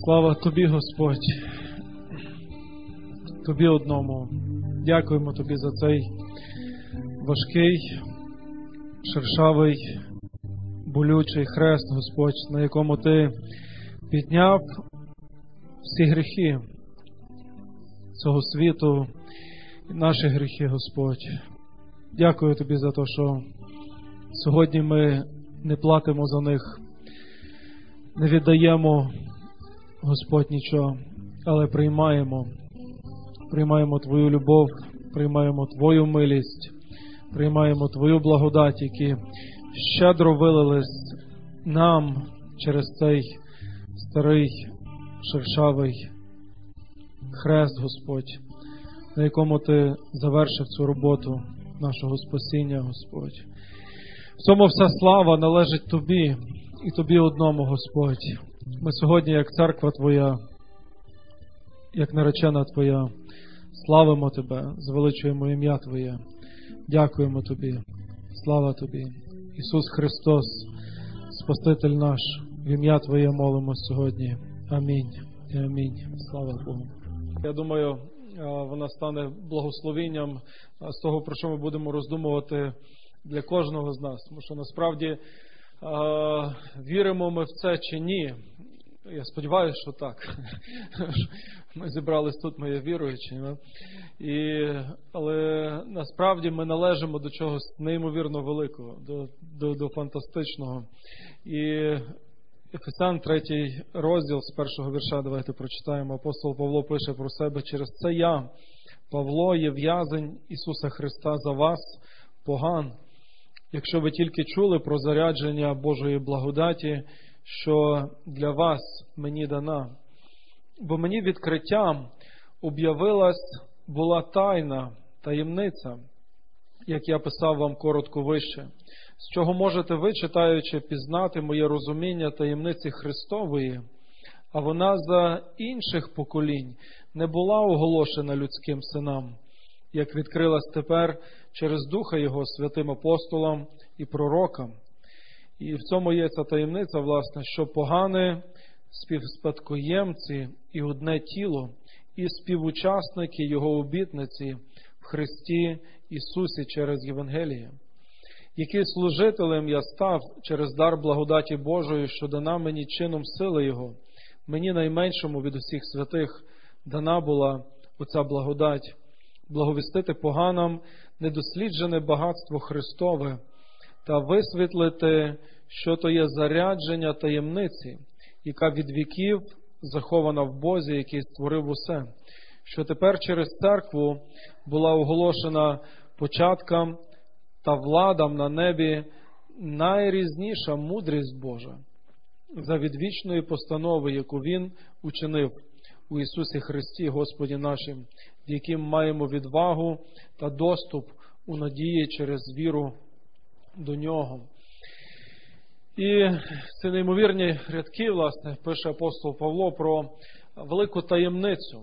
Слава Тобі, Господь, Тобі одному. Дякуємо Тобі за цей важкий, шершавий, болючий хрест, Господь, на якому Ти підняв всі гріхи цього світу і наші гріхи, Господь. Дякую Тобі за те, що сьогодні ми не платимо за них, не віддаємо, Господь, нічого, але приймаємо Твою любов, приймаємо Твою милість, приймаємо Твою благодать, які щедро вилились нам через цей старий шершавий хрест, Господь, на якому Ти завершив цю роботу нашого спасіння, Господь. В цьому вся слава належить Тобі і Тобі одному, Господь. Ми сьогодні, як церква Твоя, як наречена Твоя, славимо Тебе, звеличуємо ім'я Твоє. Дякуємо Тобі. Слава Тобі. Ісус Христос, Спаситель наш, в ім'я Твоє молимось сьогодні. Амінь. І амінь. Слава Богу. Я думаю, вона стане благословенням з того, про що ми будемо роздумувати для кожного з нас. Тому що насправді віримо ми в це чи ні. Я сподіваюся, що так. Ми зібрались тут, ми є віруючі. Але насправді ми належимо до чогось неймовірно великого, до фантастичного. І Ефесян 3 розділ з 1 вірша, давайте прочитаємо. Апостол Павло пише про себе: «Через це я, Павло, є в'язень Ісуса Христа за вас, поган, якщо ви тільки чули про зарядження Божої благодаті, що для вас мені дана. Бо мені відкриттям була тайна, таємниця, як я писав вам коротко вище, з чого можете ви, читаючи, пізнати моє розуміння таємниці Христової, а вона за інших поколінь не була оголошена людським синам, як відкрилась тепер через Духа Його святим апостолам і пророкам. І в цьому є ця таємниця, власне, що погани співспадкоємці і одне тіло, і співучасники Його обітниці в Христі Ісусі через Євангеліє, який служителем я став через дар благодаті Божої, що дана мені чином сили Його. Мені найменшому від усіх святих дана була оця благодать, благовістити поганам недосліджене багатство Христове та висвітлити, що то є зарядження таємниці, яка від віків захована в Бозі, який створив усе, що тепер через церкву була оголошена початкам та владам на небі найрізніша мудрість Божа за відвічної постанови, яку Він учинив у Ісусі Христі, Господі нашим, в яким маємо відвагу та доступ у надії через віру до Нього». І ці неймовірні рядки, власне, пише апостол Павло про велику таємницю,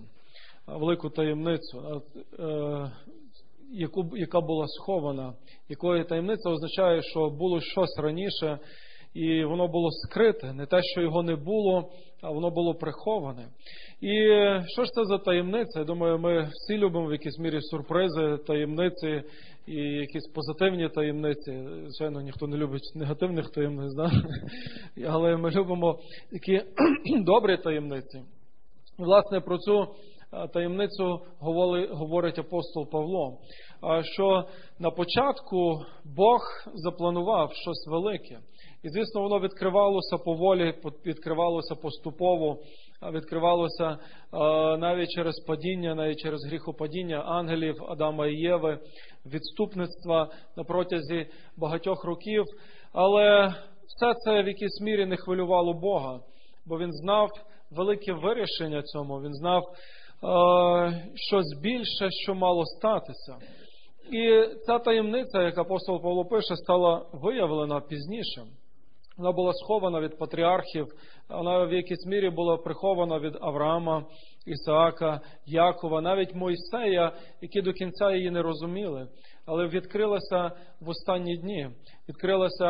яка була схована, якої таємниця означає, що було щось раніше, і воно було скрите, не те, що його не було, а воно було приховане. І що ж це за таємниця? Я думаю, ми всі любимо в якійсь мірі сюрпризи, таємниці і якісь позитивні таємниці. Звичайно, ніхто не любить негативних таємниць, да? Але ми любимо такі добрі таємниці. І, власне, про цю таємницю говорить апостол Павло, що на початку Бог запланував щось велике. І, звісно, воно відкривалося поволі, відкривалося поступово, відкривалося навіть через падіння, навіть через гріхопадіння ангелів Адама і Єви, відступництва на протязі багатьох років. Але все це в якійсь мірі не хвилювало Бога, бо Він знав велике вирішення цьому, Він знав щось більше, що мало статися. І ця таємниця, як апостол Павло пише, стала виявлена пізніше. Вона була схована від патріархів, вона в якійсь мірі була прихована від Авраама, Ісаака, Якова, навіть Мойсея, які до кінця її не розуміли. Але відкрилася в останні дні, відкрилася в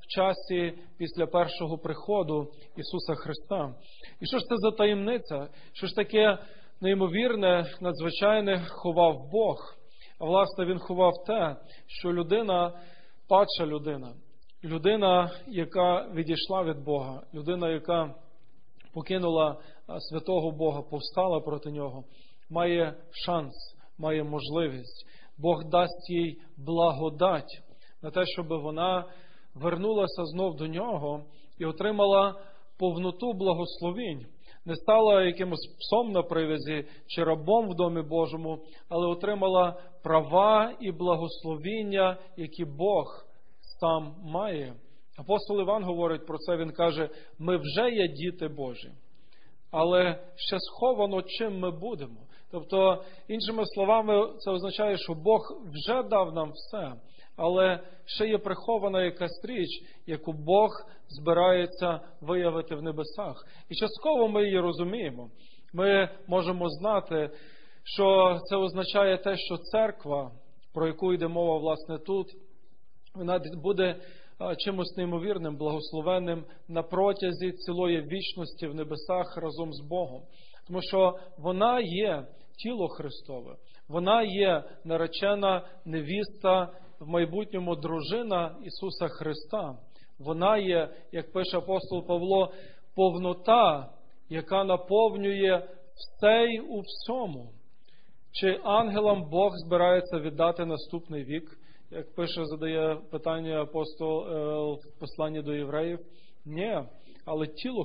часі після першого приходу Ісуса Христа. І що ж це за таємниця? Що ж таке неймовірне, надзвичайне ховав Бог? А власне Він ховав те, що людина, падша людина, людина, яка відійшла від Бога, людина, яка покинула святого Бога, повстала проти Нього, має шанс, має можливість. Бог дасть їй благодать на те, щоб вона вернулася знов до Нього і отримала повноту благословінь. Не стала якимось псом на привязі чи рабом в Домі Божому, але отримала права і благословіння, які Бог сам має. Апостол Іван говорить про це, він каже, ми вже є діти Божі, але ще сховано, чим ми будемо. Тобто, іншими словами, це означає, що Бог вже дав нам все, але ще є прихована якась річ, яку Бог збирається виявити в небесах. І частково ми її розуміємо. Ми можемо знати, що це означає те, що церква, про яку йде мова, власне, тут, вона буде чимось неймовірним, благословенним на протязі цілої вічності в небесах разом з Богом. Тому що вона є тіло Христове, вона є наречена невіста, в майбутньому дружина Ісуса Христа. Вона є, як пише апостол Павло, повнота, яка наповнює все й у всьому. Чи ангелам Бог збирається віддати наступний вік? Як пише, задає питання апостол в посланні до євреїв. Ні, але тілу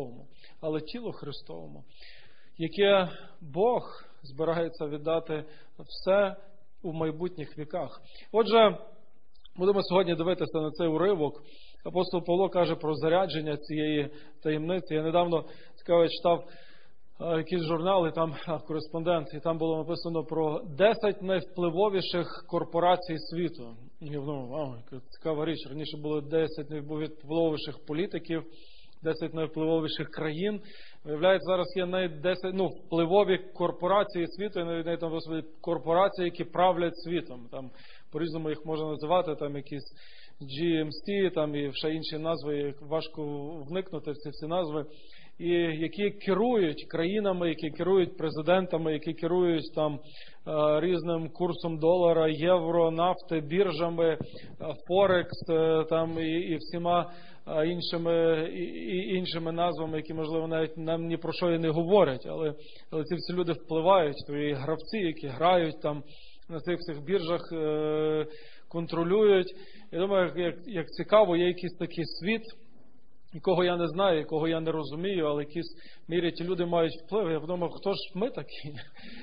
Христовому, яке Бог збирається віддати все у майбутніх віках. Отже, будемо сьогодні дивитися на цей уривок. Апостол Павло каже про зарядження цієї таємниці. Я недавно, цікаво, читав якісь журнали, там кореспондент, і там було написано про 10 найвпливовіших корпорацій світу. І я думав, цікава річ. Раніше було 10 найвпливовіших політиків, 10 найвпливовіших країн. Виявляється, зараз є навіть 10 впливові корпорації світу, і навіть там корпорації, які правлять світом. Там по-різному їх можна називати, там якісь GMC, там і ще інші назви, важко вникнути в ці всі назви. І які керують країнами, які керують президентами, які керують там різним курсом долара, євро, нафти, біржами, Форекс, там і всіма іншими назвами, які, можливо, навіть нам ні про що і не говорять, але ці всі люди впливають, то і гравці, які грають там на цих всіх біржах, контролюють. Я думаю, як цікаво, є якийсь такий світ, якого я не знаю, якого я не розумію, але якісь мірі ті люди мають вплив. Я подумав, хто ж ми такі?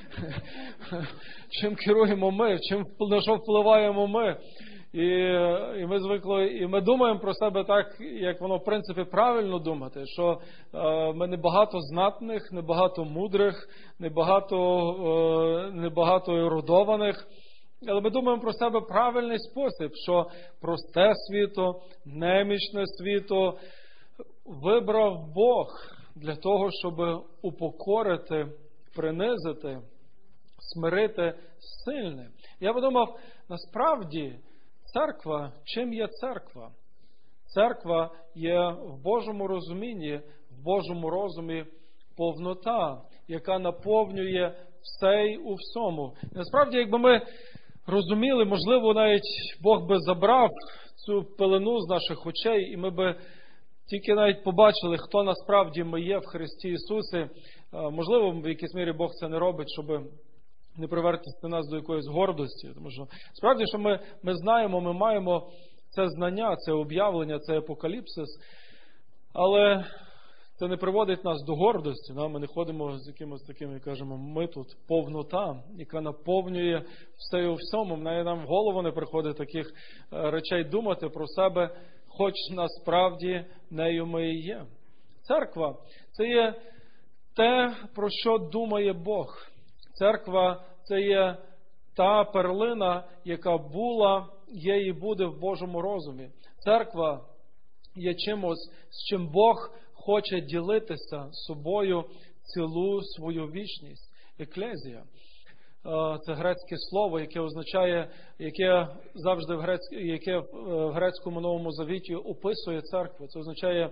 Чим керуємо ми? На що впливаємо ми? І ми звикли, і ми думаємо про себе так, як воно в принципі правильно думати, що ми не багато знатних, не багато мудрих, не багато ерудованих, але ми думаємо про себе правильний спосіб, що просте світо, немічне світо вибрав Бог для того, щоб упокорити, принизити, смирити сильне. Я подумав, насправді, церква, чим є церква? Церква є в Божому розумінні, в Божому розумі повнота, яка наповнює все й у всьому. І насправді, якби ми розуміли, можливо, навіть Бог би забрав цю пелену з наших очей, і ми би тільки навіть побачили, хто насправді ми є в Христі Ісусі. Можливо, в якійсь мірі Бог це не робить, щоб не привертати нас до якоїсь гордості. Тому що справді, що ми знаємо, ми маємо це знання, це об'явлення, це апокаліпсис, але це не приводить нас до гордості. Ми не ходимо з якимось таким, і кажемо, ми тут повнота, яка наповнює все і у всьому. Нам в голову не приходить таких речей думати про себе, хоч насправді нею ми і є. Церква – це є те, про що думає Бог. Церква – це є та перлина, яка була, є і буде в Божому розумі. Церква є чимось, з чим Бог хоче ділитися з собою цілу свою вічність. Еклезія. це грецьке слово, яке означає, яке завжди яке в грецькому Новому Завіті описує церкву. Це означає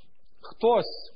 хтось,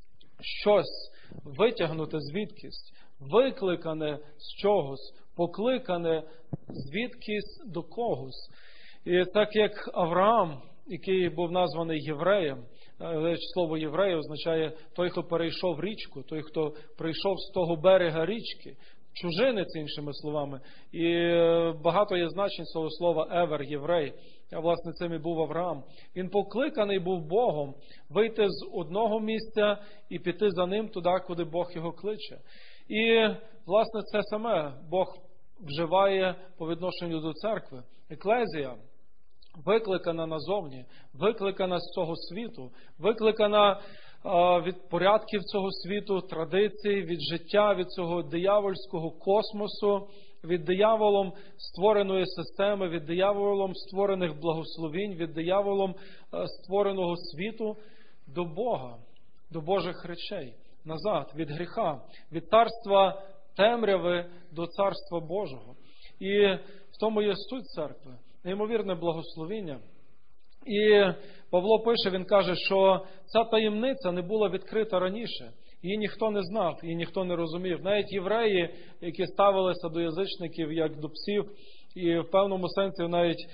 щось витягнуте звідкись, викликане з чогось, покликане звідкись до когось. І так як Авраам, який був названий євреєм, слово єврей означає той, хто перейшов річку, той, хто прийшов з того берега річки, чужинець, іншими словами. І багато є значень цього слова евер, єврей. А власне цим і був Авраам. Він покликаний був Богом вийти з одного місця і піти за ним туди, куди Бог його кличе. І власне це саме Бог вживає по відношенню до церкви. Еклезія викликана назовні, викликана з цього світу, викликана від порядків цього світу, традицій, від життя, від цього диявольського космосу, від дияволом створеної системи, від дияволом створених благословінь, від дияволом створеного світу до Бога, до Божих речей, назад, від гріха, від царства темряви до царства Божого. І в тому є суть церкви, неймовірне благословіння. І Павло пише, він каже, що ця таємниця не була відкрита раніше. Її ніхто не знав, її ніхто не розумів. Навіть євреї, які ставилися до язичників як до псів, і в певному сенсі навіть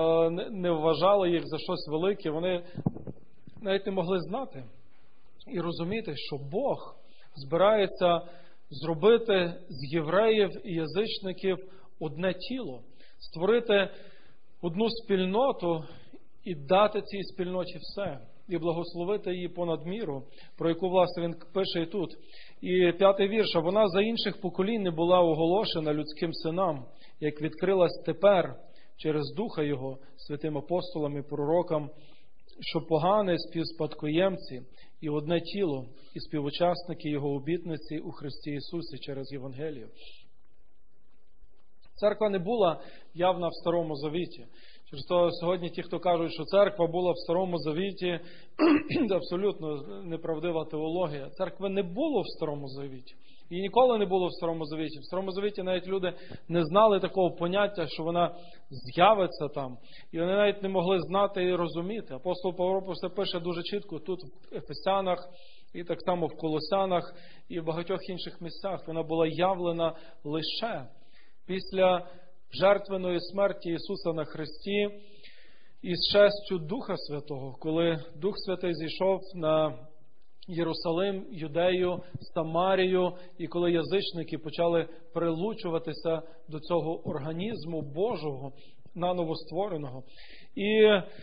не вважали їх за щось велике, вони навіть не могли знати і розуміти, що Бог збирається зробити з євреїв і язичників одне тіло, створити одну спільноту і дати цій спільноті все, і благословити її понад міру, про яку, власне, він пише і тут. І 5-й вірш. «А вона за інших поколінь не була оголошена людським синам, як відкрилась тепер через Духа Його, святим апостолам і пророкам, що погане співспадкоємці і одне тіло, і співучасники Його обітниці у Христі Ісусі через Євангелію». Церква не була явна в Старому Завіті. Через то сьогодні ті, хто кажуть, що церква була в Старому Завіті, це абсолютно неправдива теологія. Церкви не було в Старому Завіті. І ніколи не було в Старому Завіті. В Старому Завіті навіть люди не знали такого поняття, що вона з'явиться там. І вони навіть не могли знати і розуміти. Апостол Павло це пише дуже чітко тут в Ефесянах, і так само в Колосянах, і в багатьох інших місцях. Вона була явлена лише після жертвеної смерті Ісуса на Христі і з честю Духа Святого, коли Дух Святий зійшов на Єрусалим, Юдею, Самарію, і коли язичники почали прилучуватися до цього організму Божого, наново створеного. І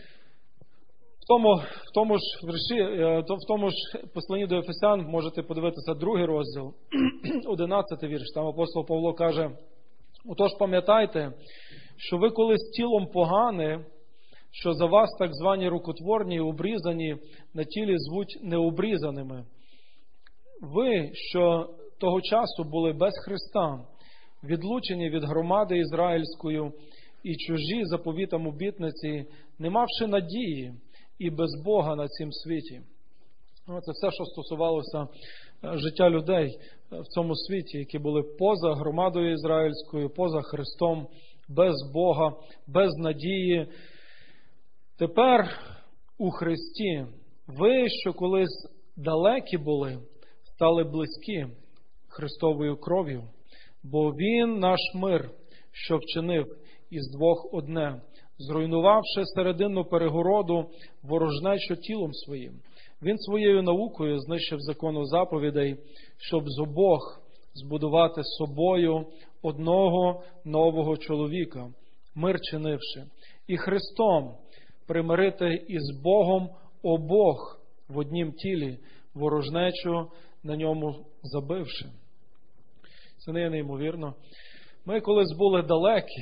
в тому ж посланні до Ефесян можете подивитися 2 розділ, 11 вірш. Там апостол Павло каже: «Отож пам'ятайте, що ви колись тілом погане, що за вас так звані рукотворні і обрізані на тілі звуть необрізаними. Ви, що того часу були без Христа, відлучені від громади ізраїльської і чужі заповітам обітниці, не мавши надії і без Бога на цім світі». Це все, що стосувалося життя людей в цьому світі, які були поза громадою ізраїльською, поза Христом, без Бога, без надії. Тепер у Христі ви, що колись далекі були, стали близькі Христовою кров'ю, бо Він наш мир, що вчинив із двох одне, зруйнувавши серединну перегороду, ворожнечу тілом своїм. Він своєю наукою знищив закону заповідей, щоб з обох збудувати з собою одного нового чоловіка, мир чинивши, і Христом примирити із Богом обох в однім тілі, ворожнечу на ньому забивши. Це не є неймовірно. Ми колись були далекі,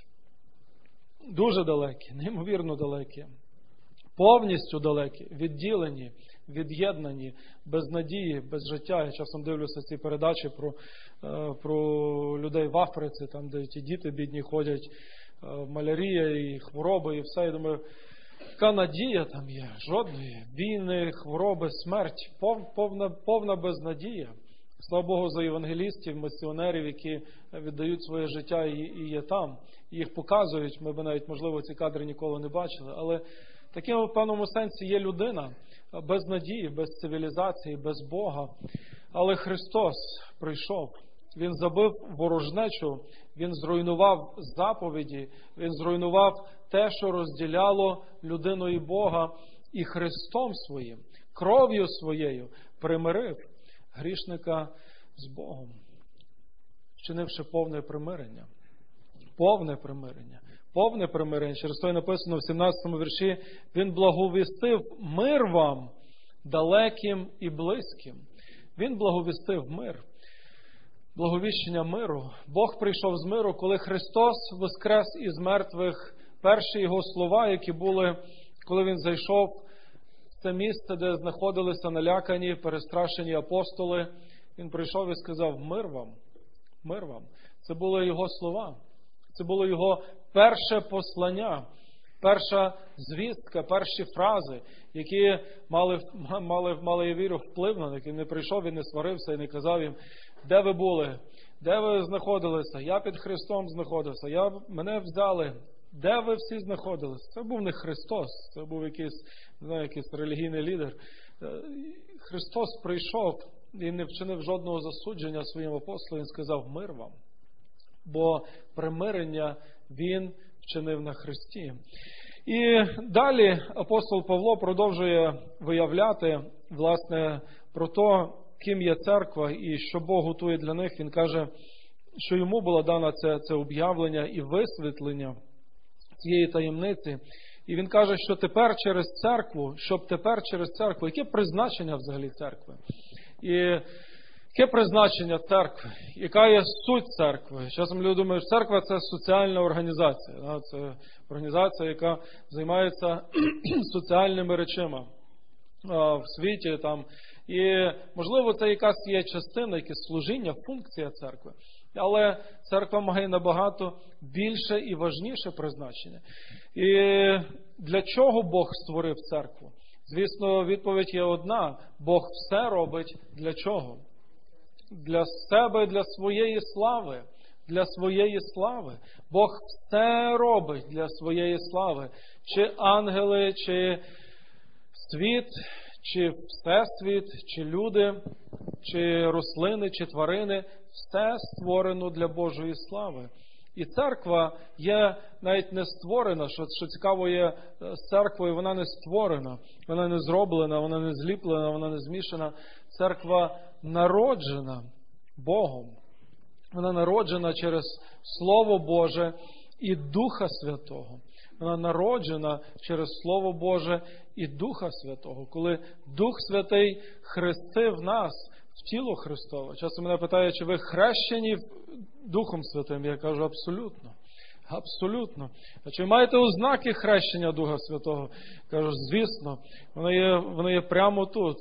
дуже далекі, неймовірно далекі, повністю далекі, відділені, від'єднані, без надії, без життя. Я часом дивлюся ці передачі про людей в Африці, там, де ті діти бідні ходять, малярія і хвороби, і все. Я думаю, яка надія там є? Жодної. Війни, хвороби, смерть, повна безнадія. Слава Богу за євангелістів, місіонерів, які віддають своє життя і є там. І їх показують, ми б навіть, можливо, ці кадри ніколи не бачили. Але таким в певному сенсі є людина без надії, без цивілізації, без Бога. Але Христос прийшов. Він забив ворожнечу, Він зруйнував заповіді, Він зруйнував те, що розділяло людину і Бога, і Христом Своїм, кров'ю Своєю примирив грішника з Богом, вчинивши повне примирення. Повне примирення. Повне примирення. Через то й написано в 17-му вірші: Він благовістив мир вам, далеким і близьким. Він благовістив мир. Благовіщення миру. Бог прийшов з миру, коли Христос воскрес із мертвих. Перші Його слова, які були, коли Він зайшов в це місце, де знаходилися налякані, перестрашені апостоли, Він прийшов і сказав: мир вам, мир вам. Це були Його слова. Це було Його перше послання, перша звістка, перші фрази, які мали, я вірю, вплив на них. Він не прийшов, він не сварився і не казав їм: де ви були, де ви знаходилися, я під Христом знаходився, мене взяли, де ви всі знаходилися. Це був не Христос, це був якийсь релігійний лідер. Христос прийшов і не вчинив жодного засудження своїм апостолам, він сказав: мир вам. Бо примирення Він вчинив на Христі. І далі апостол Павло продовжує виявляти, власне, про те, ким є церква і що Бог готує для них. Він каже, що йому було дано це об'явлення і висвітлення цієї таємниці. І він каже, що тепер через церкву, яке призначення взагалі церкви? І яке призначення церкви? Яка є суть церкви? Часом люди думають, що церква – це соціальна організація. Це організація, яка займається соціальними речами в світі. І, можливо, це якась є частина, якесь служіння, функція церкви. Але церква має набагато більше і важніше призначення. І для чого Бог створив церкву? Звісно, відповідь є одна. Бог все робить для чого? Для себе, для своєї слави. Для своєї слави. Бог все робить для своєї слави. Чи ангели, чи світ, чи всесвіт, чи люди, чи рослини, чи тварини. Все створено для Божої слави. І церква є навіть не створена, що цікаво є з церквою, вона не створена, вона не зроблена, вона не зліплена, вона не змішана. Церква народжена Богом. Вона народжена через Слово Боже і Духа Святого. Вона народжена через Слово Боже і Духа Святого. Коли Дух Святий хрестив нас в тіло Христове. Часто мене питають, чи ви хрещені Духом Святим? Я кажу, абсолютно. Абсолютно. А чи маєте ознаки хрещення Духа Святого? Кажу, звісно. Вони є прямо тут.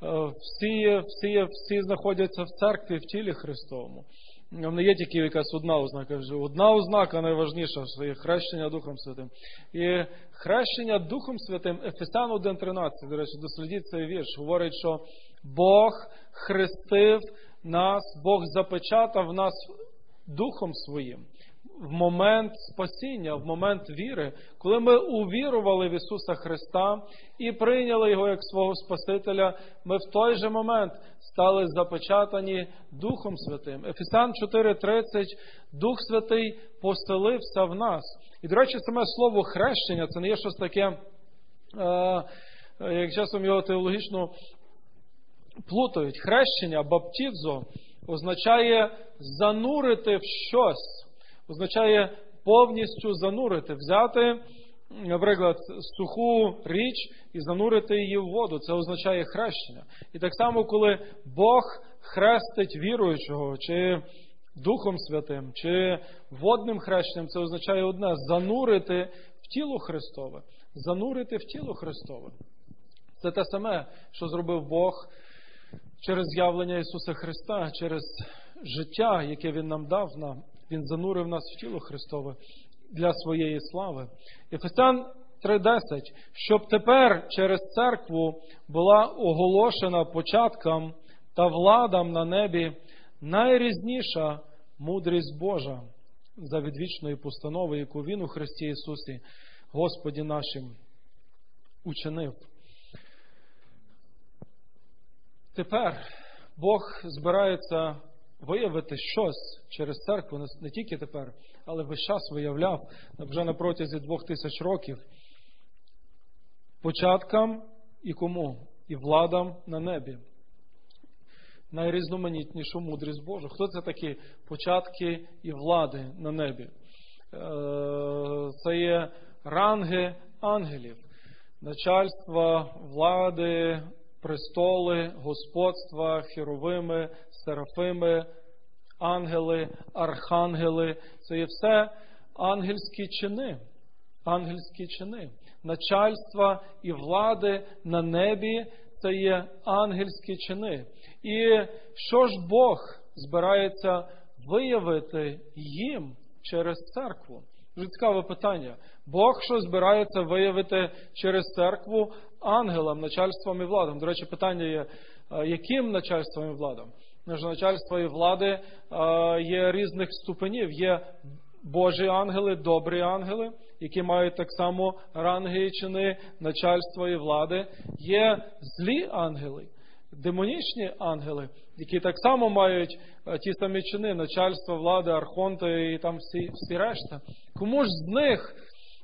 Всі знаходяться в церкві, в тілі Христовому. Не є тільки якась одна ознака. Одна ознака найважніша, що є хрещення Духом Святим. І хрещення Духом Святим, Ефесян 1:13, до речі, дослідіть цей вірш, говорить, що Бог хрестив нас, Бог запечатав нас Духом Своїм в момент спасіння, в момент віри, коли ми увірували в Ісуса Христа і прийняли Його як свого Спасителя, ми в той же момент стали запечатані Духом Святим. Ефесян 4:30, Дух Святий поселився в нас. І, до речі, саме слово хрещення, це не є щось таке, як часом його теологічно плутають. Хрещення, баптізо, означає занурити в щось. Означає повністю занурити. Взяти, наприклад, суху річ і занурити її в воду. Це означає хрещення. І так само, коли Бог хрестить віруючого, чи Духом Святим, чи водним хрещенням, це означає одне – занурити в тіло Христове. Занурити в тіло Христове. Це те саме, що зробив Бог через з'явлення Ісуса Христа, через життя, яке Він нам дав нам. Він занурив нас в тіло Христове для своєї слави. Ефесян 3:10. Щоб тепер через церкву була оголошена початкам та владам на небі найрізніша мудрість Божа за відвічної постанови, яку Він у Христі Ісусі, Господі нашим, учинив. Тепер Бог збирається виявити щось через церкву, не тільки тепер, але весь час виявляв, вже на протязі 2000 років, початкам і кому? І владам на небі. Найрізноманітнішу мудрість Божу. Хто це такі початки і влади на небі? Це є ранги ангелів, начальства, влади, престоли, господства, херовими, серафими, ангели, архангели. Це є все ангельські чини. Ангельські чини. Начальства і влади на небі – це є ангельські чини. І що ж Бог збирається виявити їм через церкву? Дуже цікаве питання. Бог що збирається виявити через церкву ангелам, начальствам і владам? До речі, питання є, яким начальством і владам? Начальство і влади є різних ступенів. Є Божі ангели, добрі ангели, які мають так само ранги і чини, начальства і влади. Є злі ангели, демонічні ангели, які так само мають ті самі чини, начальство, влади, архонти і там всі решта. Кому ж з них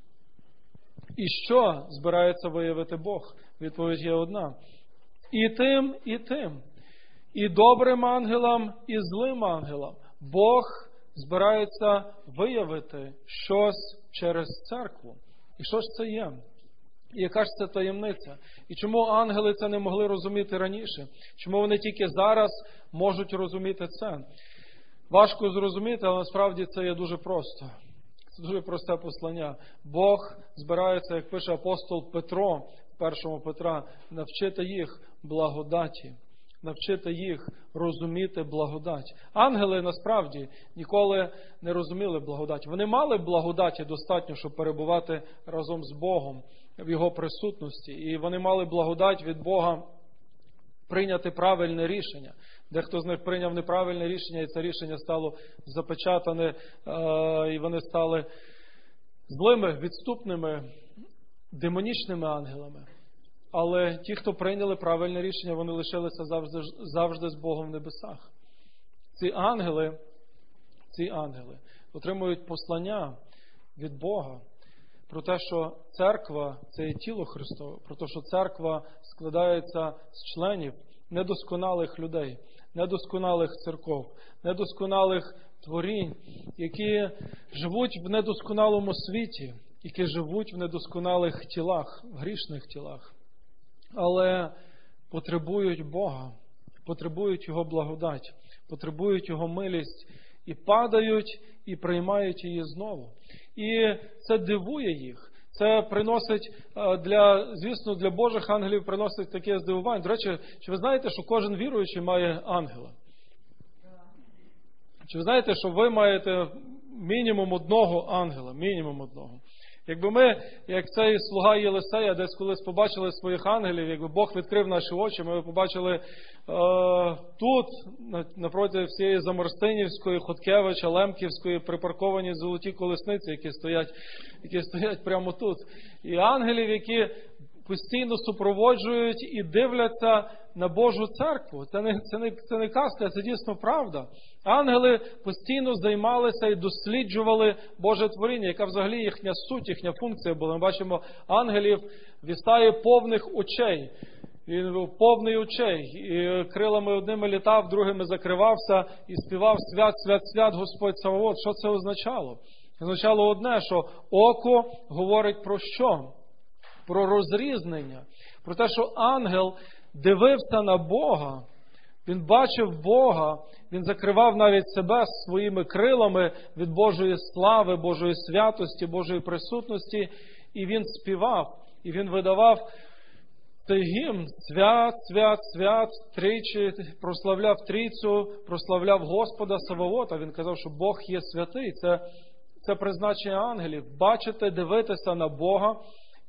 і що збирається виявити Бог? Відповідь є одна. І тим, і тим. І добрим ангелам, і злим ангелам. Бог збирається виявити щось через церкву. І що ж це є? І яка ж це таємниця? І чому ангели це не могли розуміти раніше? Чому вони тільки зараз можуть розуміти це? Важко зрозуміти, але насправді це є дуже просто. Це дуже просте послання. Бог збирається, як пише апостол Петро, 1 Петра, навчити їх благодаті. Навчити їх розуміти благодать. Ангели, насправді, ніколи не розуміли благодать. Вони мали благодаті достатньо, щоб перебувати разом з Богом в Його присутності. І вони мали благодать від Бога прийняти правильне рішення. Дехто з них прийняв неправильне рішення, і це рішення стало запечатане, і вони стали злими, відступними, демонічними ангелами. Але ті, хто прийняли правильне рішення, вони лишилися завжди з Богом в небесах. Ці ангели отримують послання від Бога про те, що церква – це є тіло Христове, про те, що церква складається з членів недосконалих людей, недосконалих церков, недосконалих творінь, які живуть в недосконалому світі, які живуть в недосконалих тілах, в грішних тілах. Але потребують Бога, потребують Його благодать, потребують Його милість і падають, і приймають її знову. І це дивує їх. Це приносить, звісно, для Божих ангелів приносить таке здивування. До речі, чи ви знаєте, що кожен віруючий має ангела? Чи ви знаєте, що ви маєте мінімум одного ангела? Мінімум одного. Якби ми, як цей слуга Єлисея, десь колись побачили своїх ангелів, якби Бог відкрив наші очі, ми побачили тут, напроти всієї Заморстинівської, Хоткевича, Лемківської, припарковані золоті колесниці, які стоять прямо тут. І ангелів, які постійно супроводжують і дивляться на Божу церкву. Це не казка, це дійсно правда. Ангели постійно займалися і досліджували Боже творіння, яка взагалі їхня суть, їхня функція була. Ми бачимо ангелів в Ісаї повних очей. Він був повний очей. І крилами одними літав, другими закривався і співав «Свят, свят, свят, Господь Саваоф». Що це означало? Означало одне, що око говорить про що? Про розрізнення. Про те, що ангел дивився на Бога, він бачив Бога, він закривав навіть себе своїми крилами від Божої слави, Божої святості, Божої присутності, і він співав, і він видавав цей гімн «Свят, свят, свят», тричі прославляв Трійцю, прославляв Господа Саваота. Він казав, що Бог є святий. Це призначення ангелів. Бачити, дивитися на Бога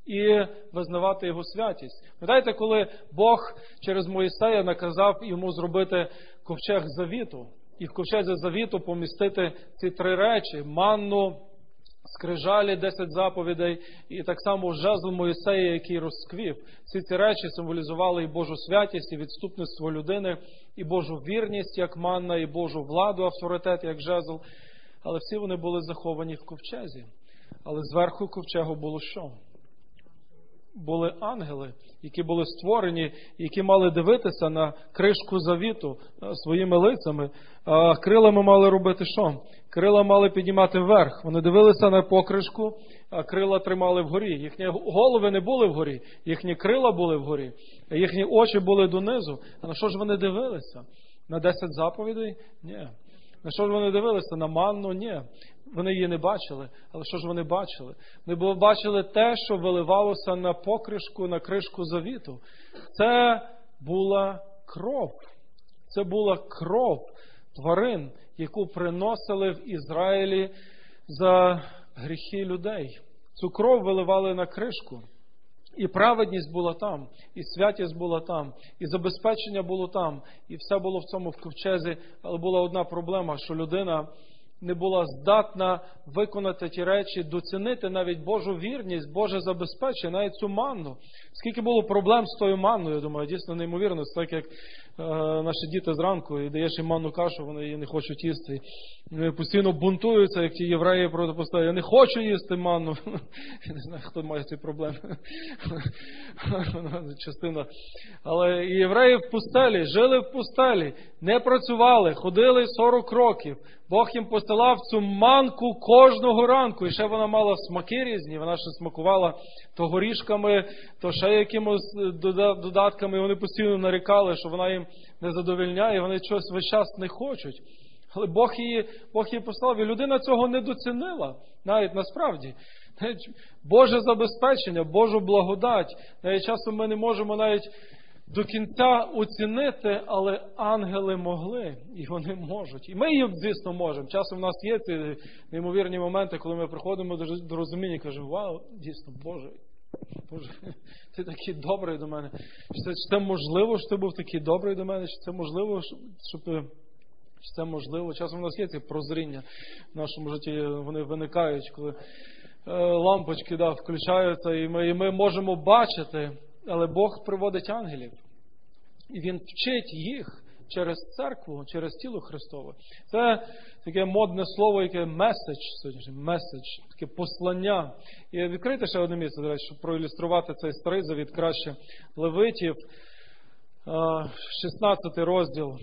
і визнавати Його святість. Пам'ятаєте, коли Бог через Моїсея наказав йому зробити ковчег завіту, і в ковчезі завіту помістити ці 3 речі: манну, скрижалі, 10 заповідей, і так само жезл Моїсея, який розквів. Всі ці речі символізували і Божу святість, і відступництво людини, і Божу вірність, як манна, і Божу владу, авторитет, як жезл. Але всі вони були заховані в ковчезі. Але зверху ковчегу було що? Були ангели, які були створені, які мали дивитися на кришку завіту своїми лицями, а крилами мали робити що? Крила мали піднімати вверх. Вони дивилися на покришку, а крила тримали вгорі. Їхні голови не були вгорі, їхні крила були вгорі, а їхні очі були донизу. А на що ж вони дивилися? На 10 заповідей? Ні. На що ж вони дивилися? На манну? Ні. Вони її не бачили. Але що ж вони бачили? Вони бачили те, що виливалося на покришку, на кришку завіту. Це була кров. Це була кров тварин, яку приносили в Ізраїлі за гріхи людей. Цю кров виливали на кришку. І праведність була там, і святість була там, і забезпечення було там, і все було в цьому в ковчезі. Але була одна проблема, що людина не була здатна виконати ті речі, доцінити навіть Божу вірність, Боже забезпечення, навіть цю манну. Скільки було проблем з тою манною, я думаю, дійсно неймовірно. Це так, як наші діти зранку, і даєш їм манну кашу, вони її не хочуть їсти. Вони постійно бунтуються, як ті євреї протипоставляють. Я не хочу їсти манну. Я не знаю, хто має ці проблеми. Частина. Але і євреї в пустелі, жили в пустелі, не працювали, ходили 40 років. Бог їм посилав цю манку кожного ранку. І ще вона мала смаки різні. Вона ще смакувала то горішками, то ще якимось додатками. І вони постійно нарікали, що вона їм не задовольняє. Вони чогось весь час не хочуть. Але Бог її послав. І людина цього не доцінила. Навіть насправді. Навіть Боже забезпечення, Божу благодать. Навіть часом ми не можемо навіть до кінця оцінити, але ангели могли, і вони можуть. І ми їх, звісно, можемо. Часом в нас є ці неймовірні моменти, коли ми приходимо до розуміння і кажемо: вау, дійсно, Боже, ти такий добрий до мене. Чи це можливо, що ти був такий добрий до мене? Чи це можливо, чи це можливо? Часом в нас є ці прозріння в нашому житті, вони виникають, коли лампочки включаються, і ми можемо бачити. Але Бог приводить ангелів. І Він вчить їх через церкву, через тіло Христове. Це таке модне слово, яке меседж, таке послання. І відкрийте ще одне місце, до речі, щоб проілюструвати цей старий завіт краще. Левитів, 16 розділ.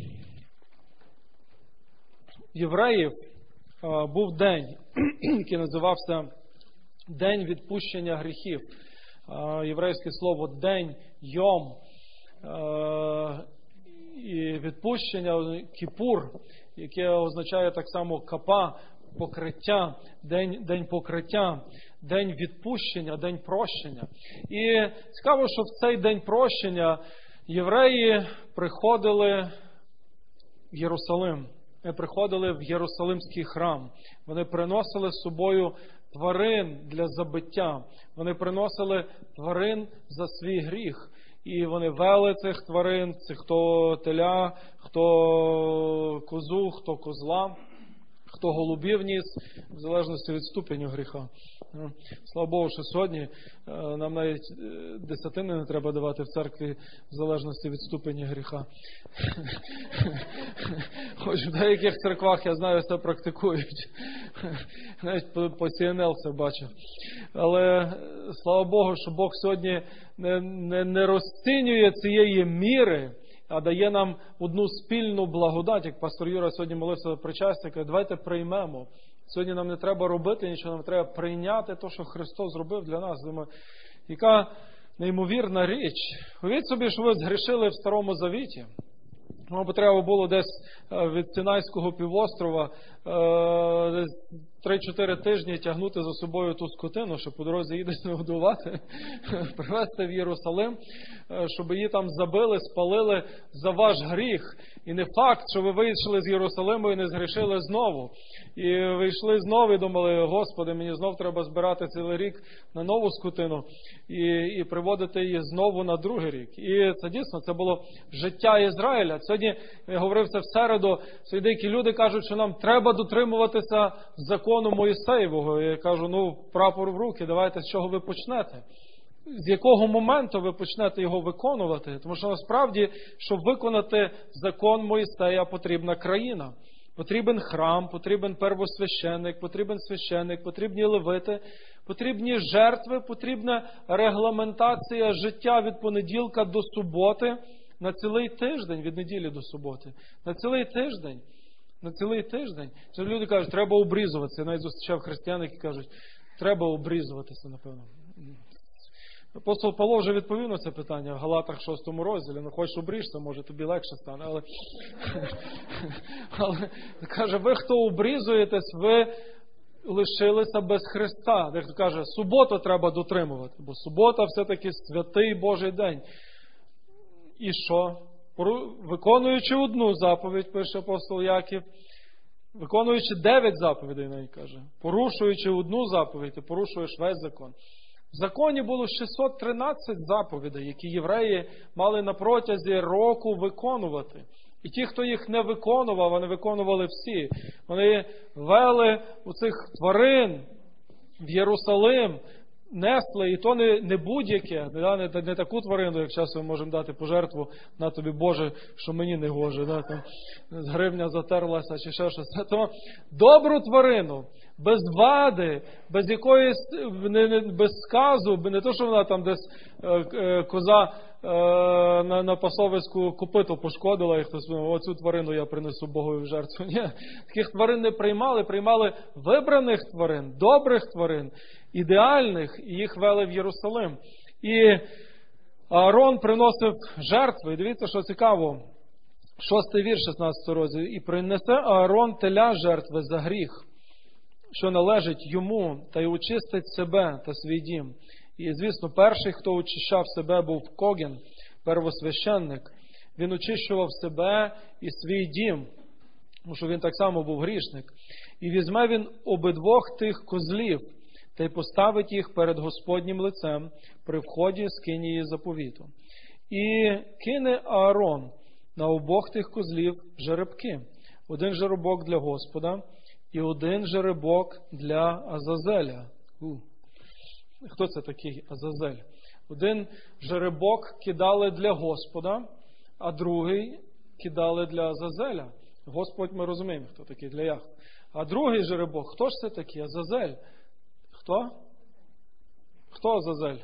Євреїв був день, який називався День відпущення гріхів. Єврейське слово «день», «йом», і відпущення, «кіпур», яке означає так само «капа», покриття, день покриття, день відпущення, день прощення. І цікаво, що в цей день прощення євреї приходили в Єрусалим. Вони приходили в Єрусалимський храм. Вони приносили з собою тварин для забиття. Вони приносили тварин за свій гріх. І вони вели цих тварин, це хто теля, хто козу, хто козла, хто голубів ніс, в залежності від ступеню гріха. Слава Богу, що сьогодні нам навіть десятини не треба давати в церкві в залежності від ступеня гріха. Хоч в деяких церквах, я знаю, це практикують. Навіть по CNN це бачив. Але слава Богу, що Бог сьогодні не розцінює цієї міри, а дає нам одну спільну благодать. Як пастор Юра сьогодні молився за причастя, каже: давайте приймемо. Сьогодні нам не треба робити нічого, нам треба прийняти те, що Христос зробив для нас. Думаю, яка неймовірна річ. Уявіть собі, що ви згрішили в Старому Завіті. Вам треба було десь від Синайського півострова, десь 3-4 тижні тягнути за собою ту скотину, що по дорозі їдеш не годувати, привезти в Єрусалим, щоб її там забили, спалили за ваш гріх. І не факт, що ви вийшли з Єрусалиму і не згрішили знову. І ви йшли знову і думали, Господи, мені знов треба збирати цілий рік на нову скотину і приводити її знову на другий рік. І це дійсно, це було життя Ізраїля. Сьогодні, я говорив це в середу, сьогодні деякі люди кажуть, що нам треба дотримуватися закону Моїсеєвого. І я кажу, прапор в руки, давайте, з чого ви почнете? З якого моменту ви почнете його виконувати? Тому що насправді, щоб виконати закон Моїсея, потрібна країна. Потрібен храм, потрібен первосвященник, потрібен священник, потрібні левити, потрібні жертви, потрібна регламентація життя від понеділка до суботи на цілий тиждень, від неділі до суботи. На цілий тиждень. На цілий тиждень. Це люди кажуть, треба обрізуватися. Я навіть зустрічав християн, які кажуть, треба обрізуватися, напевно. Апостол Павло вже відповів на це питання в Галатах 6 розділі. Хочеш обріжся, може тобі легше стане. Але каже, ви, хто обрізуєтесь, ви лишилися без Христа. Дехто каже, суботу треба дотримувати, бо субота все-таки святий Божий день. І що? Виконуючи одну заповідь, пише апостол Яків, виконуючи 9 заповідей, навіть каже, порушуючи одну заповідь, ти порушуєш весь закон. В законі було 613 заповідей, які євреї мали на протязі року виконувати. І ті, хто їх не виконував, вони виконували всі. Вони вели у цих тварин в Єрусалим, несли, і то не будь-яке, не таку тварину, як часом ми можемо дати пожертву, на тобі, Боже, що мені не гоже, там гривня затерлася чи ще щось. То добру тварину, без вади, без якоїсь, без сказу, не то, що вона там десь коза на пасовиську копито пошкодила, і хтось думав, оцю тварину я принесу Богові в жертву. Ні, таких тварин не приймали вибраних тварин, добрих тварин, ідеальних, і їх вели в Єрусалим. І Аарон приносив жертви, і дивіться, що цікаво, 6 вірш 16 розділу. І принесе Аарон теля жертви за гріх, що належить йому, та й очистить себе та свій дім. І, звісно, перший, хто очищав себе, був Коген, первосвященник. Він очищував себе і свій дім, тому що він так само був грішник. І візьме він обидвох тих козлів, та й поставить їх перед Господнім лицем при вході скинії заповіту. І кине Аарон на обох тих козлів жеребки. Один жеребок для Господа і один жеребок для Азазеля. Хто це такий Азазель? Один жеребок кидали для Господа, а другий кидали для Азазеля. Господь, ми розуміємо, хто такий для Яхве. А другий жеребок, хто ж це такий? Азазель. Хто? Хто Азазель?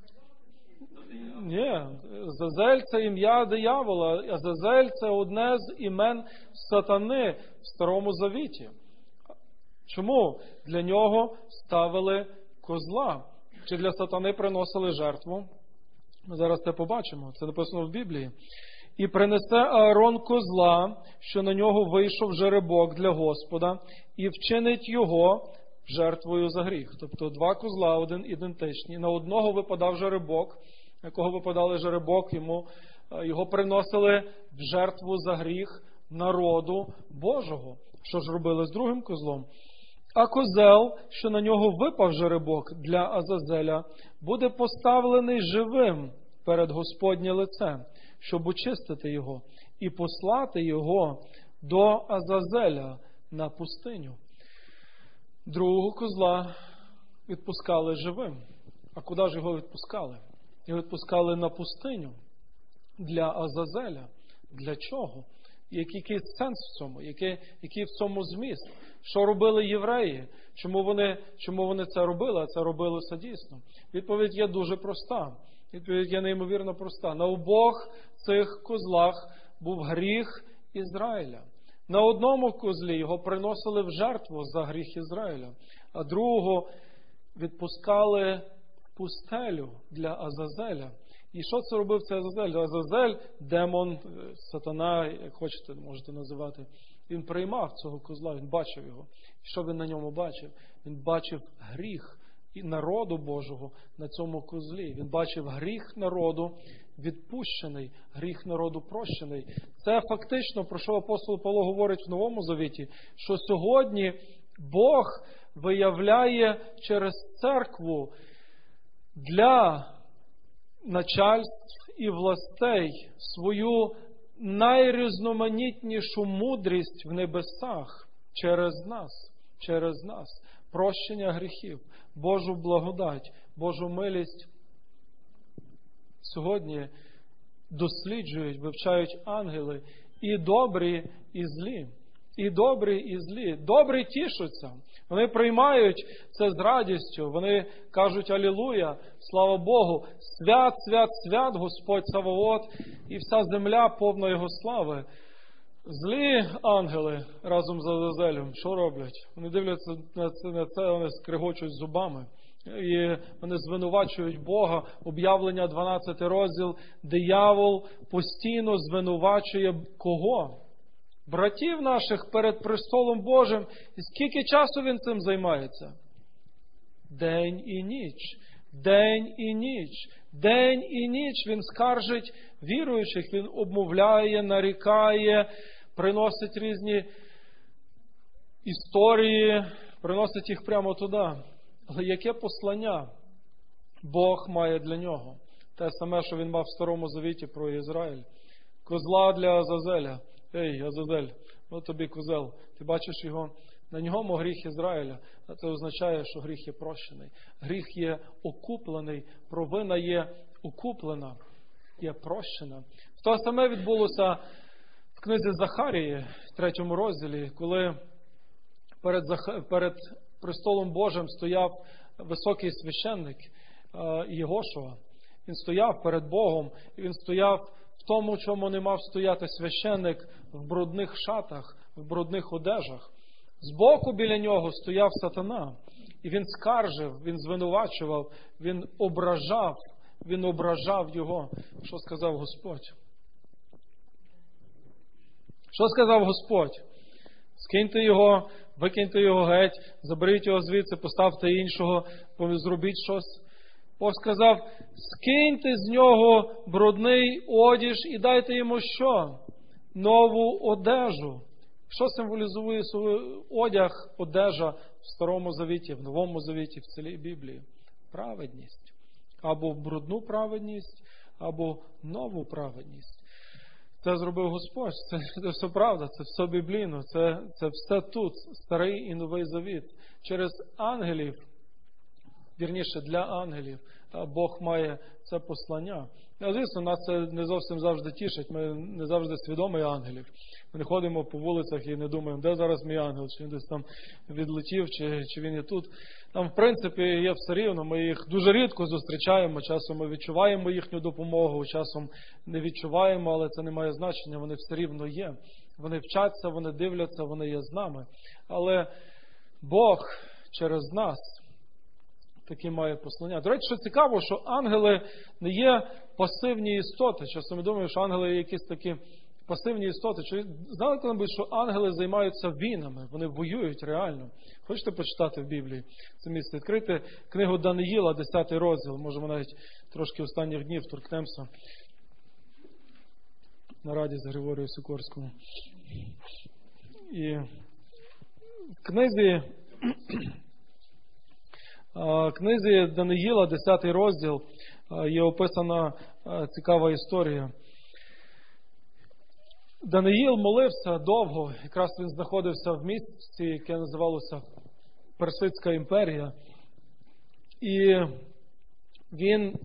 Ні, Азазель – це ім'я диявола. Азазель – це одне з імен сатани в Старому Завіті. Чому? Для нього ставили козла. Чи для сатани приносили жертву? Ми зараз це побачимо. Це написано в Біблії. І принесе Аарон козла, що на нього вийшов жеребок для Господа, і вчинить його жертвою за гріх. Тобто 2 козла, один ідентичні. На одного випадав жеребок, на кого випадали жеребок, його приносили в жертву за гріх народу Божого. Що ж робили з другим козлом? А козел, що на нього випав жеребок для Азазеля, буде поставлений живим перед Господнє лице, щоб очистити його і послати його до Азазеля на пустиню. Другого козла відпускали живим. А куди ж його відпускали? Його відпускали на пустиню для Азазеля. Для чого? Який сенс в цьому? Який в цьому зміст? Що робили євреї? Чому вони це робили? А це робилося дійсно. Відповідь є дуже проста. Відповідь є неймовірно проста. На обох цих козлах був гріх Ізраїля. На одному козлі його приносили в жертву за гріх Ізраїля, а другого відпускали в пустелю для Азазеля. І що це робив цей Азазель? Азазель – демон, сатана, як хочете, можете називати. Він приймав цього козла, він бачив його. Що він на ньому бачив? Він бачив гріх і народу Божого на цьому козлі. Він бачив гріх народу відпущений, гріх народу прощений. Це фактично, про що апостол Павло говорить в Новому Завіті, що сьогодні Бог виявляє через церкву для начальств і властей свою найрізноманітнішу мудрість в небесах через нас. Прощення гріхів, Божу благодать, Божу милість. Сьогодні досліджують, вивчають ангели і добрі, і злі. І добрі, і злі. Добрі тішуться. Вони приймають це з радістю. Вони кажуть алілуя, слава Богу, свят, свят, свят Господь Саваот, і вся земля повна Його слави. Злі ангели разом з Азазелем, що роблять? Вони дивляться на це, вони скригочуть зубами. І вони звинувачують Бога. Об'явлення 12 розділ. Диявол постійно звинувачує кого? Братів наших перед престолом Божим. І скільки часу він цим займається? День і ніч. День і ніч. День і ніч він скаржить віруючих. Він обмовляє, нарікає, приносить різні історії, приносить їх прямо туди. Але яке послання Бог має для нього? Те саме, що він мав в Старому Завіті про Ізраїль. Козла для Азазеля. Ей, Азазель, от тобі козел. Ти бачиш його? На ньому гріх Ізраїля. А це означає, що гріх є прощений. Гріх є окуплений, провина є окуплена, є прощена. Те саме відбулося в книзі Захарії, в 3 розділі, коли перед престолом Божим стояв високий священник Єгошуа. Він стояв перед Богом, і він стояв в тому, чому не мав стояти священник, в брудних шатах, в брудних одежах. Збоку біля нього стояв сатана, і він скаржив, він звинувачував, він ображав його. Що сказав Господь? Що сказав Господь? Скиньте його, викиньте його геть, заберіть його звідси, поставте іншого, зробіть щось. Бог сказав, скиньте з нього брудний одіж і дайте йому що? Нову одежу. Що символізує одяг, одежа в Старому Завіті, в Новому Завіті, в цілій Біблії? Праведність. Або брудну праведність, або нову праведність. Це зробив Господь. Це все правда, це все біблійно, це все тут, Старий і Новий Завіт. Через ангелів, вірніше для ангелів, Бог має це послання. Звісно, нас це не зовсім завжди тішить, ми не завжди свідомі ангелів. Ми не ходимо по вулицях і не думаємо, де зараз мій ангел, чи він десь там відлетів, чи він є тут. Там, в принципі, є все рівно, ми їх дуже рідко зустрічаємо, часом ми відчуваємо їхню допомогу, часом не відчуваємо, але це не має значення, вони все рівно є. Вони вчаться, вони дивляться, вони є з нами. Але Бог через нас такі має послання. До речі, що цікаво, що ангели не є пасивні істоти. Часом ми думаємо, що ангели є якісь такі пасивні істоти. Знали коли-небудь, що ангели займаються війнами? Вони воюють реально. Хочете почитати в Біблії це місце? Відкрити книгу Даниїла, 10 розділ. Можемо навіть трошки останніх днів торкнемося на раді з Григорію Сікорському. І в книзі Даниїла, 10 розділ, є описана цікава історія. Даниїл молився довго, якраз він знаходився в місці, яке називалося Персидська імперія. І він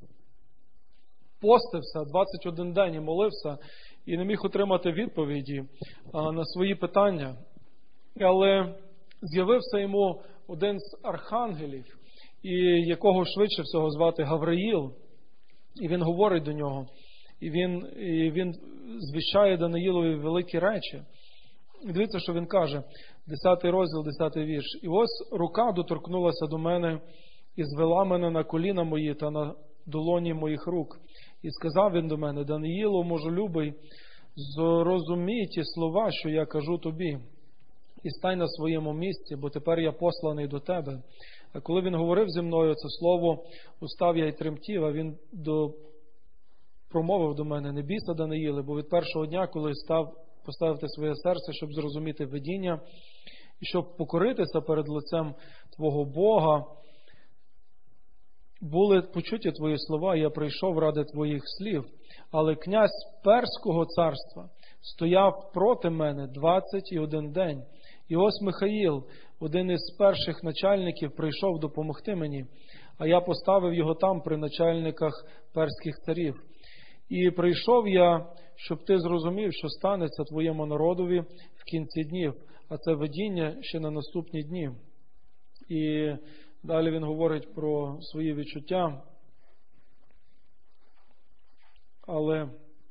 постився 21 день і молився, і не міг отримати відповіді на свої питання. Але з'явився йому один з архангелів, і якого швидше всього звати Гавриїл, і він говорить до нього, і він звіщає Даниїлові великі речі. І дивіться, що він каже, 10 розділ, 10 вірш. «І ось рука доторкнулася до мене і звела мене на коліна мої та на долоні моїх рук. І сказав він до мене, Даниїлу, можолюбий, зрозумій ті слова, що я кажу тобі, і стань на своєму місці, бо тепер я посланий до тебе. А коли він говорив зі мною це слово, устав я й тремтів, а він промовив до мене: не бійся, Даниїле, бо від першого дня, коли поставити своє серце, щоб зрозуміти видіння, і щоб покоритися перед лицем твого Бога, були почуті твої слова, і я прийшов ради твоїх слів. Але князь Перського царства стояв проти мене 21 день. І ось Михаїл, один із перших начальників, прийшов допомогти мені, а я поставив його там при начальниках перських царів. І прийшов я, щоб ти зрозумів, що станеться твоєму народові в кінці днів, а це видіння ще на наступні дні. І далі він говорить про свої відчуття, але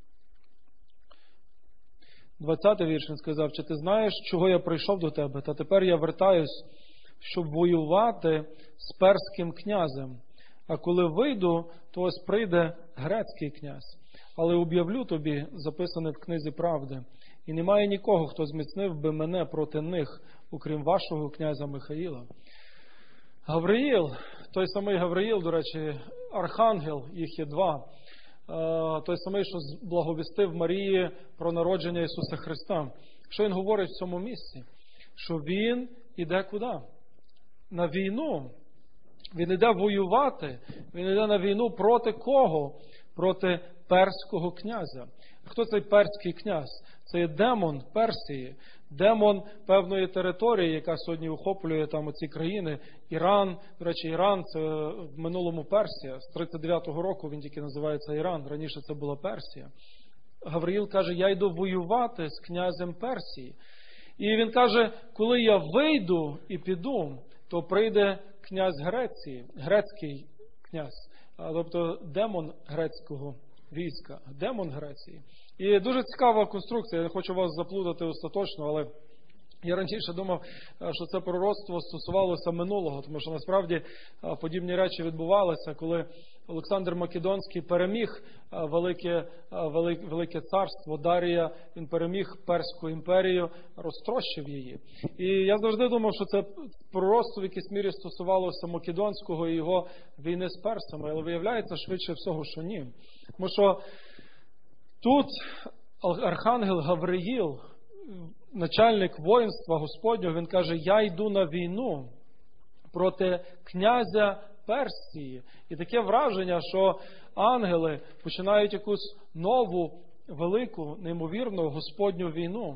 20-й вірш він сказав: чи ти знаєш, чого я прийшов до тебе? Та тепер я вертаюсь, щоб воювати з перським князем. А коли вийду, то ось прийде грецький князь. Але об'явлю тобі, записане в книзі правди, і немає нікого, хто зміцнив би мене проти них, окрім вашого князя Михаїла. Гавриїл, той самий Гавриїл, до речі, архангел, їх є два, той самий, що благовістив Марії про народження Ісуса Христа. Що він говорить в цьому місці? Що він іде куди? На війну. Він іде воювати. Він іде на війну проти кого? Проти перського князя. Хто цей перський князь? Це є демон Персії, демон певної території, яка сьогодні охоплює там оці країни. Іран, до речі, Іран – це в минулому Персія. З 39-го року він тільки називається Іран, раніше це була Персія. Гавриїл каже: я йду воювати з князем Персії. І він каже: коли я вийду і піду, то прийде князь Греції, грецький князь, тобто демон грецького війська, демон Греції. І дуже цікава конструкція, я не хочу вас заплутати остаточно, але я раніше думав, що це пророцтво стосувалося минулого, тому що насправді подібні речі відбувалися, коли Олександр Македонський переміг велике царство Дарія, він переміг Перську імперію, розтрощив її. І я завжди думав, що це пророцтво в якійсь мірі стосувалося Македонського і його війни з персами, але виявляється швидше всього, що ні. Тому що тут архангел Гавриїл, начальник воїнства Господнього, він каже: я йду на війну проти князя Персії. І таке враження, що ангели починають якусь нову, велику, неймовірну Господню війну.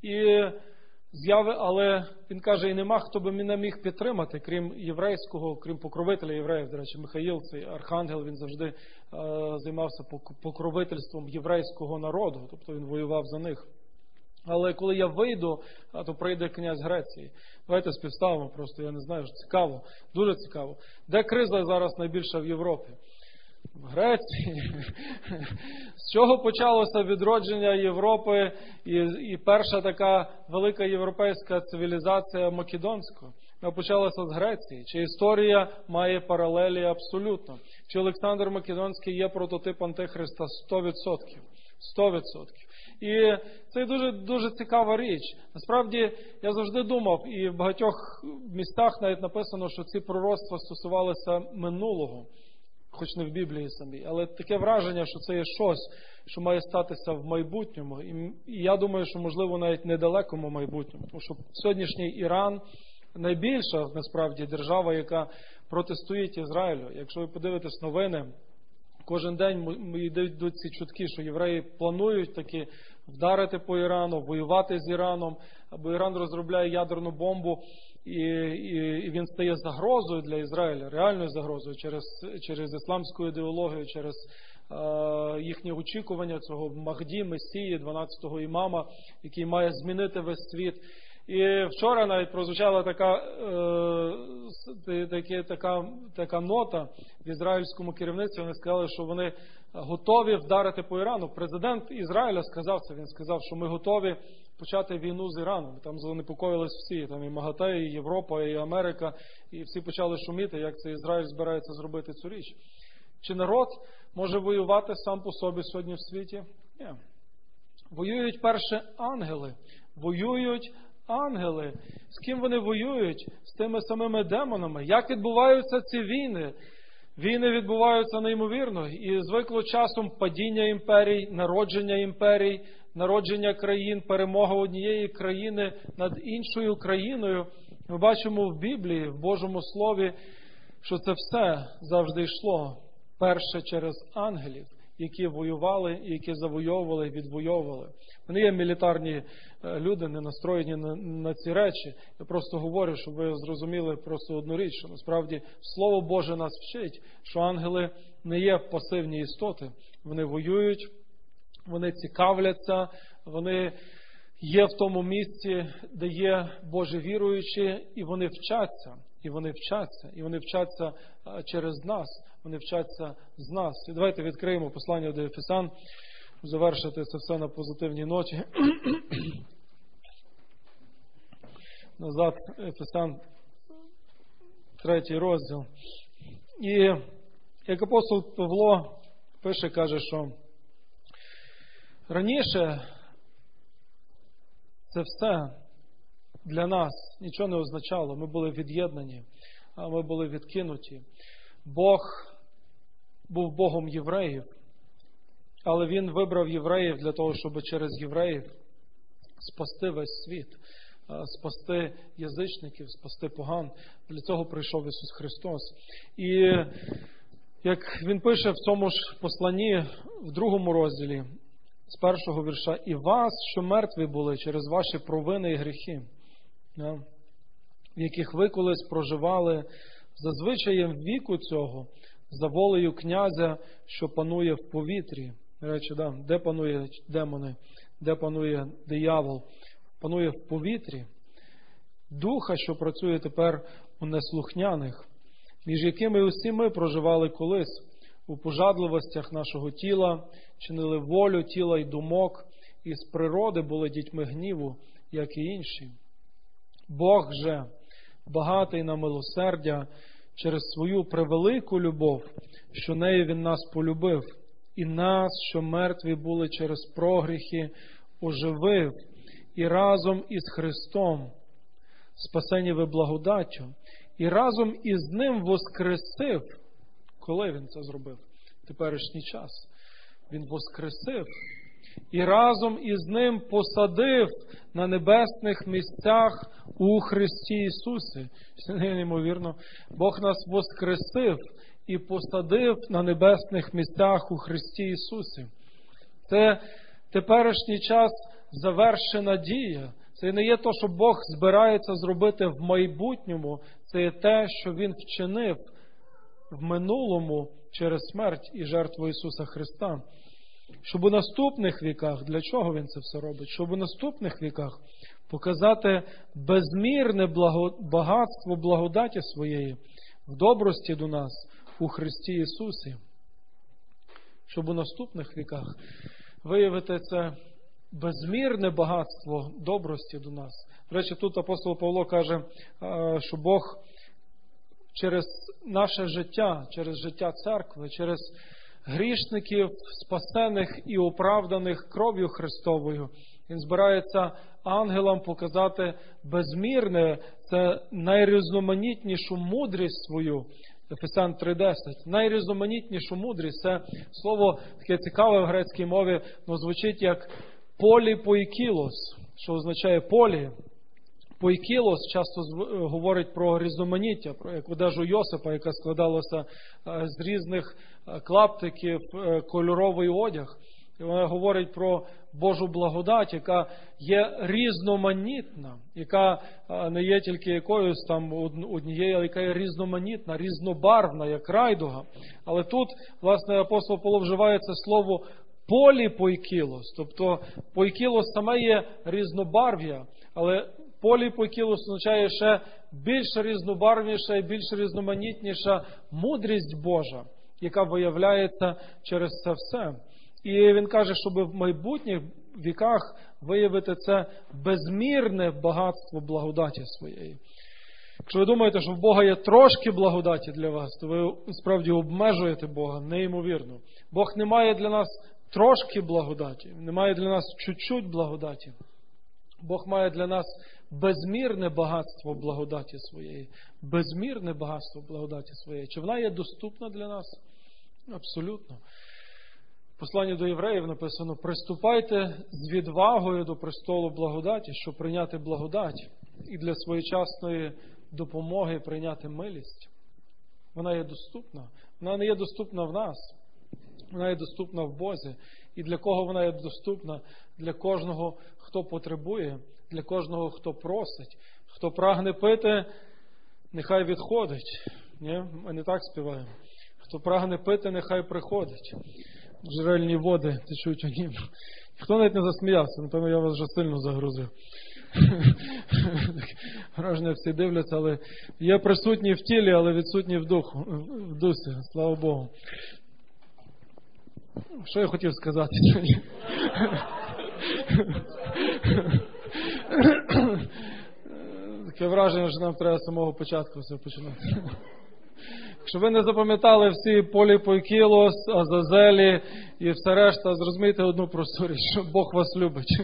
Але він каже: і нема хто би мене міг підтримати, крім єврейського, крім покровителя євреїв. До речі, Михаїл, цей архангел, він завжди займався покровительством єврейського народу, тобто він воював за них. Але коли я вийду, то прийде князь Греції. Давайте співставимо просто, я не знаю, цікаво, дуже цікаво. Де криза зараз найбільша в Європі? В Греції. З чого почалося відродження Європи і перша така велика європейська цивілізація македонська? Вона почалася з Греції. Чи історія має паралелі абсолютно? Чи Олександр Македонський є прототип Антихриста? 100%. 100%. І це дуже, дуже цікава річ. Насправді, я завжди думав, і в багатьох містах навіть написано, що ці пророцтва стосувалися минулого, хоч не в Біблії самій, але таке враження, що це є щось, що має статися в майбутньому. І я думаю, що, можливо, навіть недалекому майбутньому. Тому що сьогоднішній Іран найбільша, насправді, держава, яка протистоїть Ізраїлю. Якщо ви подивитесь новини, кожен день йдуть ці чутки, що євреї планують таки вдарити по Ірану, воювати з Іраном, або Іран розробляє ядерну бомбу, і він стає загрозою для Ізраїля, реальною загрозою через ісламську ідеологію, через їхнє очікування цього Махді, Месії, 12-го імама, який має змінити весь світ. І вчора навіть прозвучала така нота в ізраїльському керівництві. Вони сказали, що вони готові вдарити по Ірану. Президент Ізраїля сказав це. Він сказав, що ми готові почати війну з Іраном. Там занепокоїлись всі. Там і МАГАТЕ, і Європа, і Америка. І всі почали шуміти, як це Ізраїль збирається зробити цю річ. Чи народ може воювати сам по собі сьогодні в світі? Ні. Воюють перше ангели. Воюють ангели. З ким вони воюють? З тими самими демонами. Як відбуваються ці війни? Війни відбуваються неймовірно. І звикло часом падіння імперій, народження країн, перемога однієї країни над іншою країною. Ми бачимо в Біблії, в Божому Слові, що це все завжди йшло перше через ангелів, які воювали, які завойовували і відвойовували. Вони є мілітарні люди, не настроєні на ці речі. Я просто говорю, щоб ви зрозуміли просто одну річ, що насправді Слово Боже нас вчить, що ангели не є пасивні істоти. Вони воюють, вони цікавляться, вони є в тому місці, де є Божі віруючі, і вони вчаться. І вони вчаться через нас, вони вчаться з нас. І давайте відкриємо послання до Ефесян, завершити це все на позитивній ноті. Назад, Ефесян, 3 розділ. І як апостол Павло пише, каже, що раніше це все для нас нічого не означало. Ми були від'єднані, ми були відкинуті. Бог був Богом євреїв, але Він вибрав євреїв для того, щоб через євреїв спасти весь світ, спасти язичників, спасти поган. Для цього прийшов Ісус Христос. І як Він пише в цьому ж посланні, в 2 розділі, з 1 вірша, «І вас, що мертві були через ваші провини і гріхи, в яких ви колись проживали за звичаєм віку цього, за волею князя, що панує в повітрі». Речі, де панує демони, де панує диявол? Панує в повітрі. Духа, що працює тепер у неслухняних, між якими усі ми проживали колись, у пожадливостях нашого тіла, чинили волю тіла й думок, і з природи були дітьми гніву, як і інші. Бог же, багатий на милосердя, через свою превелику любов, що нею Він нас полюбив, і нас, що мертві були через прогріхи, оживив, і разом із Христом, спасені ви благодаттю, і разом із Ним воскресив. Коли Він це зробив? В теперішній час. Він воскресив. І разом із Ним посадив на небесних місцях у Христі Ісусі. Це неймовірно. Бог нас воскресив і посадив на небесних місцях у Христі Ісусі. Це теперішній час завершена дія. Це не є те, що Бог збирається зробити в майбутньому. Це є те, що Він вчинив в минулому через смерть і жертву Ісуса Христа. Щоб у наступних віках, для чого Він це все робить? Щоб у наступних віках показати безмірне багатство благодаті своєї в добрості до нас у Христі Ісусі. Щоб у наступних віках виявити це безмірне багатство добрості до нас. До речі, тут апостол Павло каже, що Бог через наше життя, через життя церкви, через грішників, спасених і оправданих кров'ю Христовою, Він збирається ангелам показати безмірне, це найрізноманітнішу мудрість свою. Ефесян 3:10. Найрізноманітнішу мудрість. Це слово таке цікаве в грецькій мові, но звучить як поліпоікілос, що означає полі. Поікілос часто говорить про різноманіття, про як одежу Йосипа, яка складалася з різних клаптиків, кольоровий одяг. І вона говорить про Божу благодать, яка є різноманітна, яка не є тільки якоюсь там однією, але яка є різноманітна, різнобарвна, як райдуга. Але тут, власне, апостол Павло вживає це слово поліпоікілос. Тобто поікілос саме є різнобарв'я, але поліпоікілос означає ще більш різнобарвніша і більш різноманітніша мудрість Божа, яка виявляється через це все. І він каже, щоб в майбутніх віках виявити це безмірне багатство благодаті своєї. Якщо ви думаєте, що в Бога є трошки благодаті для вас, то ви справді обмежуєте Бога неймовірно. Бог не має для нас трошки благодаті, не має для нас чуть-чуть благодаті. Бог має для нас безмірне багатство благодаті своєї. Безмірне багатство благодаті своєї. Чи вона є доступна для нас? Абсолютно. В посланні до євреїв написано: «Приступайте з відвагою до престолу благодаті, щоб прийняти благодать і для своєчасної допомоги прийняти милість». Вона є доступна. Вона не є доступна в нас. Вона є доступна в Бозі. І для кого вона є доступна? Для кожного, хто потребує, для кожного, хто просить. Хто прагне пити, нехай відходить. Ні? Ми не так співаємо. Хто прагне пити, нехай приходить. Джерельні води течуть у нім. Хто навіть не засміявся, напевно, я вас вже сильно загрузив. Враження всі дивляться, але є присутні в тілі, але відсутні в дусі. Слава Богу. Що я хотів сказати? Таке враження, що нам треба з самого початку все починати. Якщо ви не запам'ятали всі поліпойкілос, азазелі і все решта, зрозумійте одну просту річ, що Бог вас любить.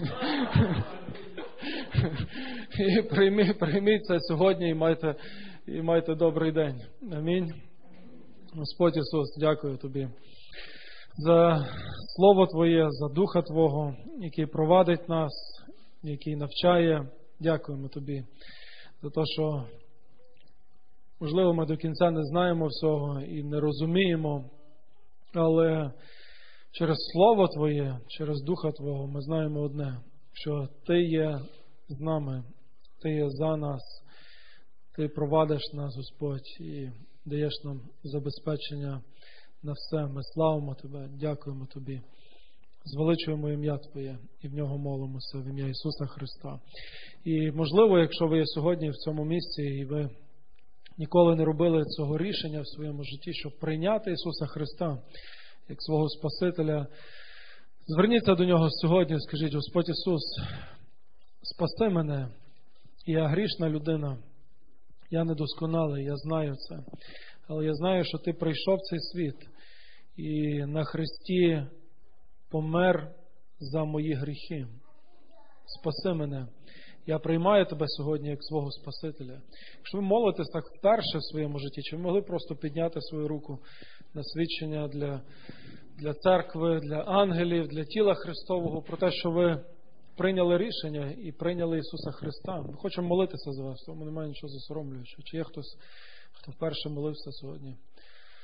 І прийміть це сьогодні і майте добрий день. Амінь. Господь Ісус, дякую Тобі за Слово Твоє, за Духа Твого, який провадить нас, який навчає. Дякуємо Тобі за те, що, можливо, ми до кінця не знаємо всього і не розуміємо, але через Слово Твоє, через Духа Твого ми знаємо одне, що Ти є з нами, Ти є за нас, Ти провадиш нас, Господь, і даєш нам забезпечення на все. Ми славимо Тебе, дякуємо Тобі. Звеличуємо ім'я Твоє і в нього молимося в ім'я Ісуса Христа. І можливо, якщо ви є сьогодні в цьому місці і ви ніколи не робили цього рішення в своєму житті, щоб прийняти Ісуса Христа як свого Спасителя, зверніться до Нього сьогодні, скажіть: Господь Ісус, спаси мене, я грішна людина, я недосконалий, я знаю це, але я знаю, що Ти прийшов в цей світ і на хресті помер за мої гріхи. Спаси мене. Я приймаю Тебе сьогодні як свого Спасителя. Якщо ви молитесь так вперше в своєму житті, чи ви могли просто підняти свою руку на свідчення для церкви, для ангелів, для тіла Христового, про те, що ви прийняли рішення і прийняли Ісуса Христа. Ми хочемо молитися за вас, тому немає нічого засоромлюючого. Чи є хтось, хто вперше молився сьогодні?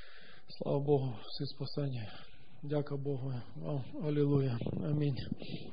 Слава Богу, всі спасені. Дяка Богу. Алілуя. Амінь.